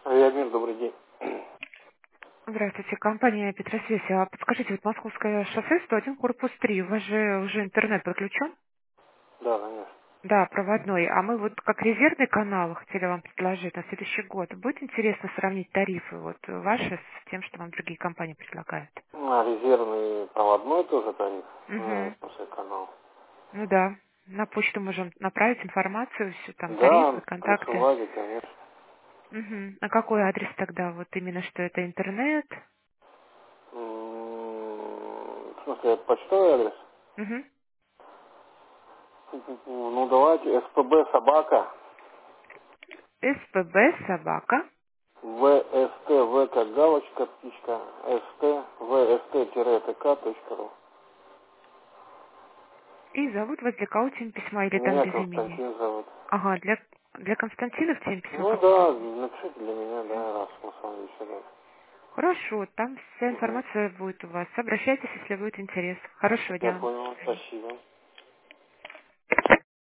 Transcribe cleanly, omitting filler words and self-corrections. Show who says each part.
Speaker 1: Авиамир, добрый день.
Speaker 2: Здравствуйте, компания Петросвязь. А подскажите, вот Московское шоссе 101, корпус 3, у вас же уже интернет подключен?
Speaker 1: Да, конечно.
Speaker 2: Да, проводной. А мы вот как резервный канал хотели вам предложить на следующий год. Будет интересно сравнить тарифы вот ваши с тем, что вам другие компании предлагают?
Speaker 1: А резервный проводной тоже тариф.
Speaker 2: Угу.
Speaker 1: После канал.
Speaker 2: Ну да. На почту можем направить информацию, всю там тарифы,
Speaker 1: Да,
Speaker 2: контакты.
Speaker 1: присылайте, конечно.
Speaker 2: Угу. А какой адрес тогда? Вот именно что это интернет?
Speaker 1: В смысле, это почтовый адрес?
Speaker 2: Угу.
Speaker 1: Ну, давайте, СПБ собака,
Speaker 2: СПБ собака.
Speaker 1: ВСТ, В как галочка, птичка, СТ, ВСТ-ТК.ру.
Speaker 2: И зовут вас для кого тем письма или там
Speaker 1: Меня
Speaker 2: без имени?
Speaker 1: Константин зовут.
Speaker 2: Ага, для Константина в теме письма
Speaker 1: Ну
Speaker 2: какое?
Speaker 1: да, напишите для меня, да, раз мы с вами беседуем.
Speaker 2: Хорошо, там вся
Speaker 1: Угу.
Speaker 2: информация будет у вас. Обращайтесь, если будет интерес. Хорошего
Speaker 1: Я
Speaker 2: дня.
Speaker 1: понял, спасибо.